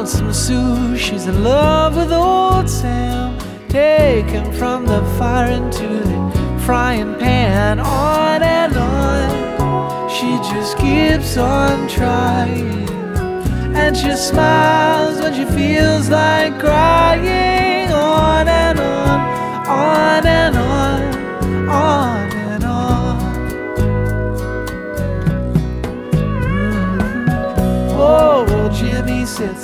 wants some soup. She's in love with old Sam. Take him from the fire into the frying pan. On and on, she just keeps on trying. And she smiles when she feels like crying. On and on, on and on, on and on. Oh, well, Jimmy sits